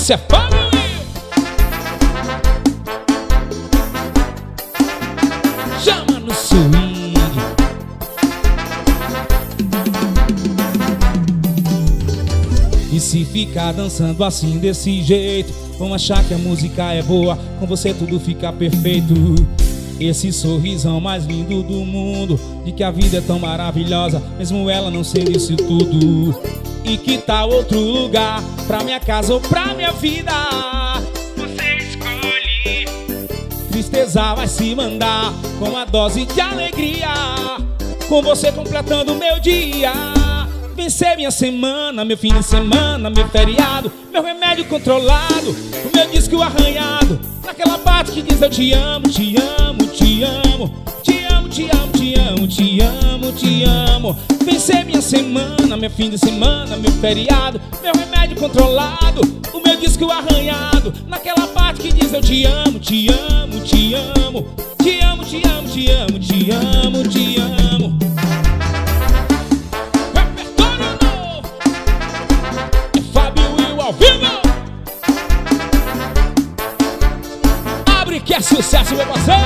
Esse é fogo. Chama no swing. E se ficar dançando assim desse jeito, vão achar que a música é boa, com você tudo fica perfeito. Esse sorrisão mais lindo do mundo, de que a vida é tão maravilhosa, mesmo ela não sendo isso tudo. E que tal outro lugar, pra minha casa ou pra minha vida? Você escolhe. Tristeza vai se mandar com a dose de alegria, com você completando meu dia. Vencer minha semana, meu fim de semana, meu feriado, meu remédio controlado, o meu disco arranhado, naquela parte que diz eu te amo, te amo, te amo, te amo, te amo, te amo, te amo, te amo. Vencer minha semana, meu fim de semana, meu feriado, meu remédio controlado, o meu disco arranhado, naquela parte que diz eu te amo, te amo, te amo, te amo, te amo, te amo, te amo, te amo. Abre que é sucesso, meu parceiro.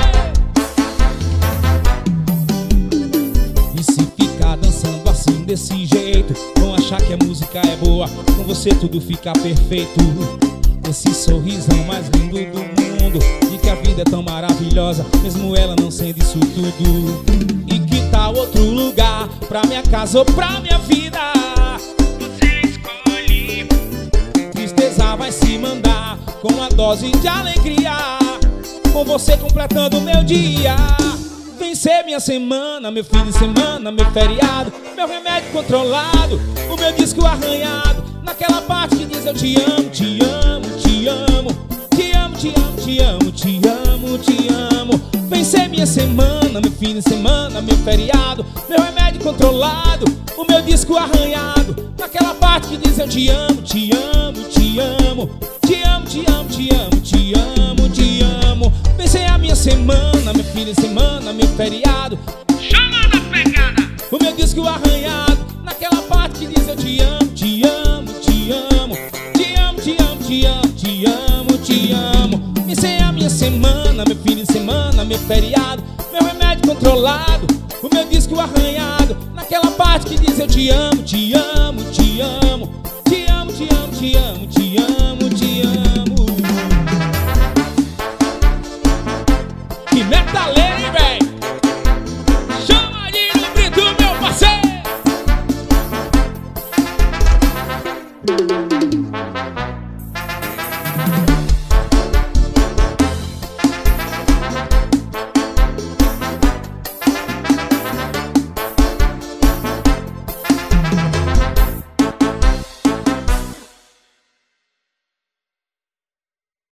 E se ficar dançando assim desse jeito, vão achar que a música é boa, com você tudo fica perfeito. Esse sorrisão mais lindo do mundo, de que a vida é tão maravilhosa, mesmo ela não sendo isso tudo. E que tal outro lugar, pra minha casa ou pra minha vida? Tristeza vai se mandar com a dose de alegria, com você completando meu dia. Vencer minha semana, meu fim de semana, meu feriado, meu remédio controlado, o meu disco arranhado, naquela parte que diz eu te amo, te amo, te amo, te amo, te amo, te amo, te amo, te amo. Vencer minha semana, meu fim de semana, meu feriado, meu remédio controlado, o meu disco arranhado, naquela parte que diz eu te amo, te amo, te amo, te amo, te amo, te amo, te amo, te amo. Vencer a minha semana, meu fim de semana, meu feriado, chama na pegada, o meu disco arranhado, naquela parte que diz eu te amo, te amo, te amo, te amo, te amo, te amo, te amo, te amo. Vencer a minha semana, meu fim de semana, meu feriado, meu remédio controlado, o meu disco arranhado, naquela parte que diz eu te amo, te amo, te amo, te amo, te amo, te amo, te amo, te amo. Que metaleiro, hein, véi? Chama ali no Brito, meu parceiro.